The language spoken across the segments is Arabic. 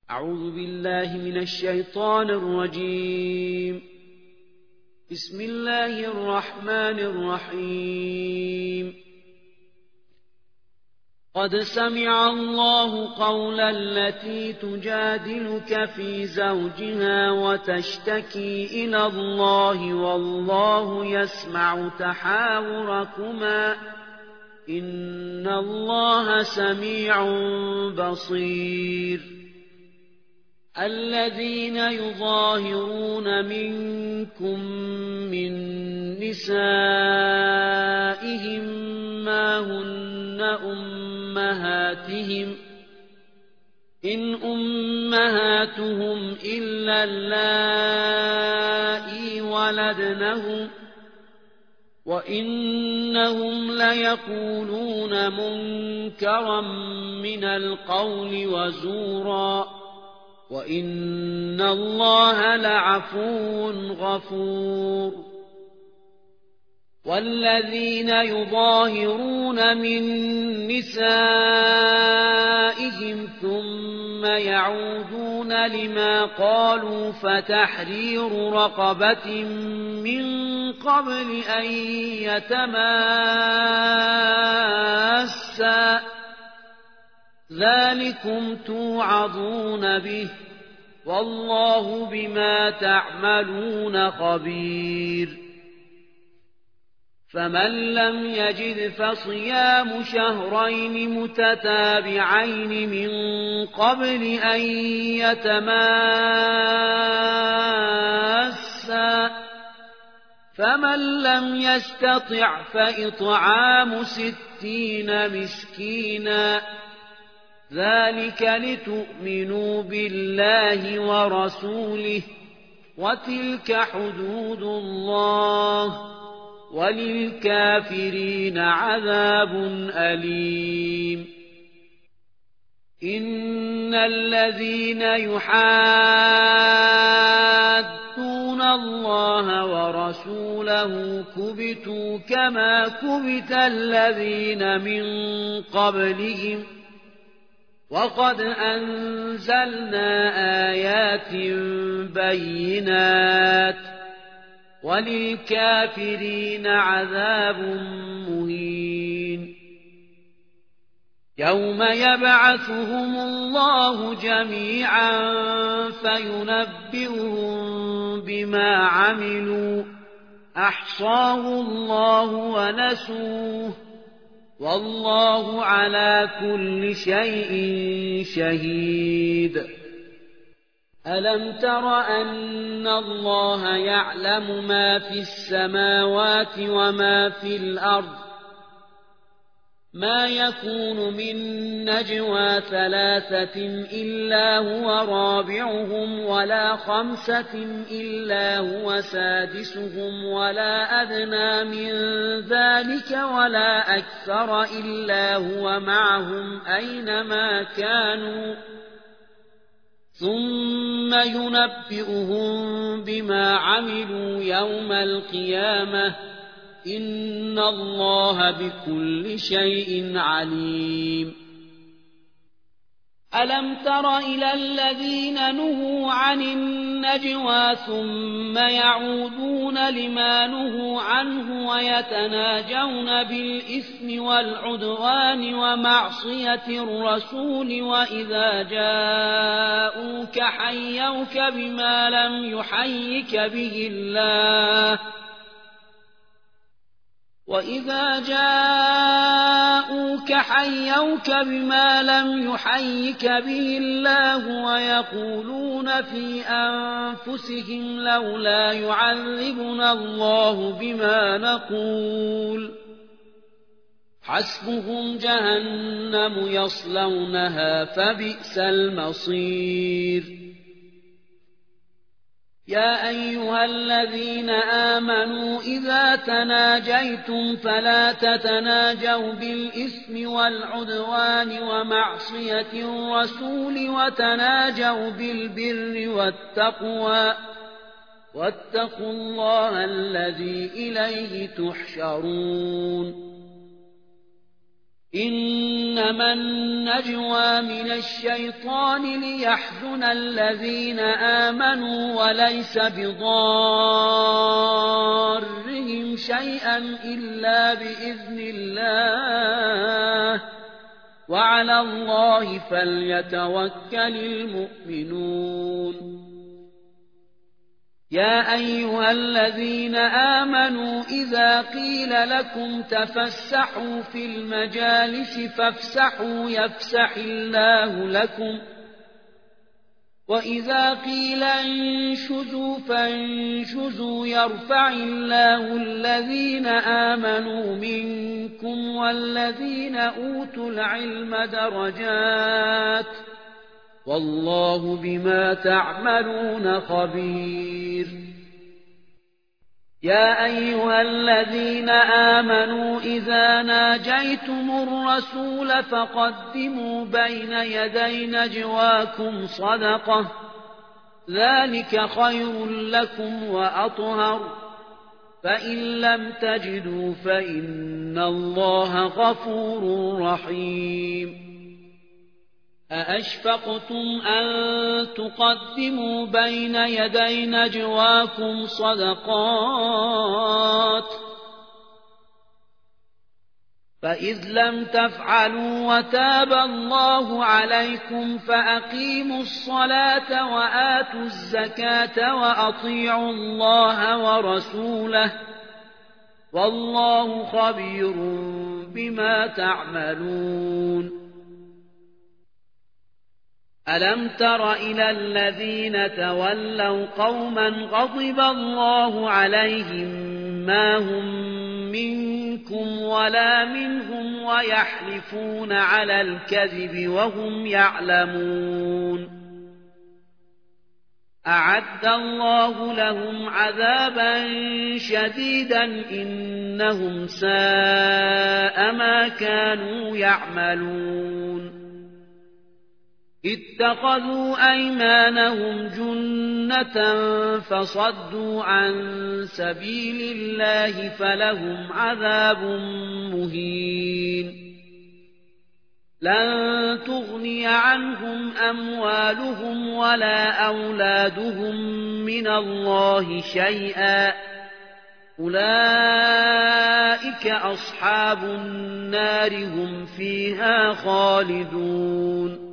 أعوذ بالله من الشيطان الرجيم. بسم الله الرحمن الرحيم. قد سمع الله قول التي تجادلك في زوجها وتشتكي إلى الله والله يسمع تحاوركما إن الله سميع بصير. الذين يظاهرون منكم من نسائهم ما هن أمهاتهم إن أمهاتهم إلا اللائي ولدنهم وإنهم ليقولون منكرا من القول وزورا وإن الله لعفو غفور. والذين يظاهرون من نسائهم ثم يعودون لما قالوا فتحرير رقبة من قبل أن يتماسا ذلكم توعظون به والله بما تعملون خبير. فمن لم يجد فصيام شهرين متتابعين من قبل أن يتماسا فمن لم يستطع فإطعام 60 مسكينا ذلك لتؤمنوا بالله ورسوله وتلك حدود الله وللكافرين عذاب أليم. إن الذين يحادون الله ورسوله كبتوا كما كبت الذين من قبلهم وقد أنزلنا آيات بينات وللكافرين عذاب مهين. يوم يبعثهم الله جميعا فينبئهم بما عملوا أحصاه الله ونسوه والله على كل شيء شهيد. ألم تر أن الله يعلم ما في السماوات وما في الأرض ما يكون من نجوى 3 إلا هو رابعهم ولا 5 إلا هو سادسهم ولا أدنى من ذلك ولا أكثر إلا هو معهم أينما كانوا ثم ينبئهم بما عملوا يوم القيامة إن الله بكل شيء عليم. ألم تر إلى الذين نهوا عن النجوى ثم يعودون لما نهوا عنه ويتناجون بالإثم والعدوان ومعصية الرسول وإذا جاءوك حيوك بما لم يحيك به الله ويقولون في أنفسهم لولا يعذبنا الله بما نقول حسبهم جهنم يصلونها فبئس المصير. يا أيها الذين آمنوا إذا تناجيتم فلا تتناجوا بالإثم والعدوان ومعصية الرسول وتناجوا بالبر والتقوى واتقوا الله الذي إليه تحشرون. إنما النجوى من الشيطان ليحزن الذين آمنوا وليس بضارهم شيئا إلا بإذن الله وعلى الله فليتوكل المؤمنون يا أيها الذين آمنوا إذا قيل لكم تفسحوا في المجالس فافسحوا يفسح الله لكم وإذا قيل انشزوا فانشزوا يرفع الله الذين آمنوا منكم والذين أوتوا العلم درجات والله بما تعملون خبير يا أيها الذين آمنوا إذا ناجيتم الرسول فقدموا بين يدي نجواكم صدقة ذلك خير لكم وأطهر فإن لم تجدوا فإن الله غفور رحيم أأشفقتم أن تقدموا بين يدي نجواكم صدقات فإذ لم تفعلوا وتاب الله عليكم فأقيموا الصلاة وآتوا الزكاة وأطيعوا الله ورسوله والله خبير بما تعملون ألم تر إلى الذين تولوا قوما غضب الله عليهم ما هم منكم ولا منهم ويحلفون على الكذب وهم يعلمون أعد الله لهم عذابا شديدا إنهم ساء ما كانوا يعملون اتخذوا أيمانهم جنة فصدوا عن سبيل الله فلهم عذاب مهين لن تغني عنهم أموالهم ولا أولادهم من الله شيئا أولئك أصحاب النار هم فيها خالدون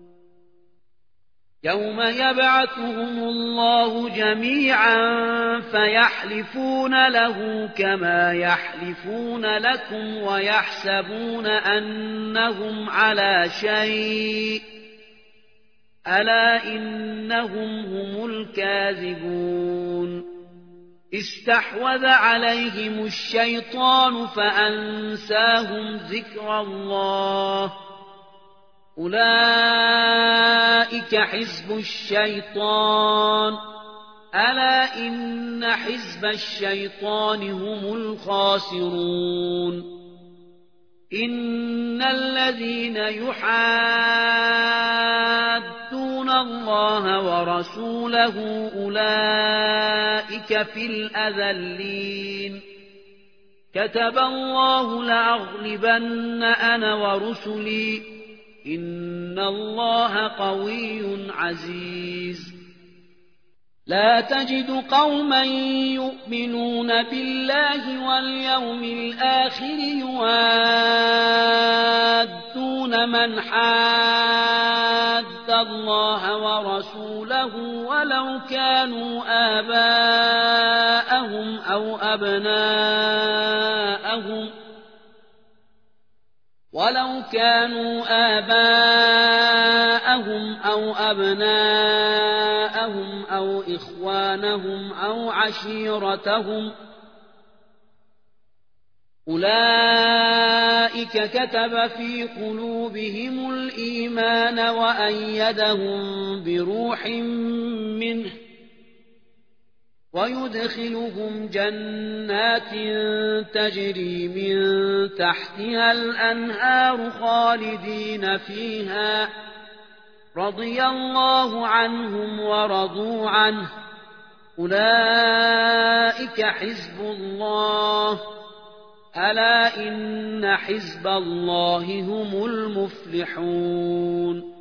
يوم يبعثهم الله جميعا فيحلفون له كما يحلفون لكم ويحسبون أنهم على شيء ألا إنهم هم الكاذبون استحوذ عليهم الشيطان فأنساهم ذكر الله أولئك حزب الشيطان ألا إن حزب الشيطان هم الخاسرون إن الذين يحادون الله ورسوله أولئك في الأذلين كتب الله لأغلبن أنا ورسلي إن الله قوي عزيز لا تجد قوما يؤمنون بالله واليوم الآخر يوادون من حاد الله ورسوله ولو كانوا آباءهم أو أبناءهم أو إخوانهم أو عشيرتهم أولئك كتب في قلوبهم الإيمان وأيدهم بروح منه ويدخلهم جنات تجري من تحتها الأنهار خالدين فيها رضي الله عنهم ورضوا عنه أولئك حزب الله ألا إن حزب الله هم المفلحون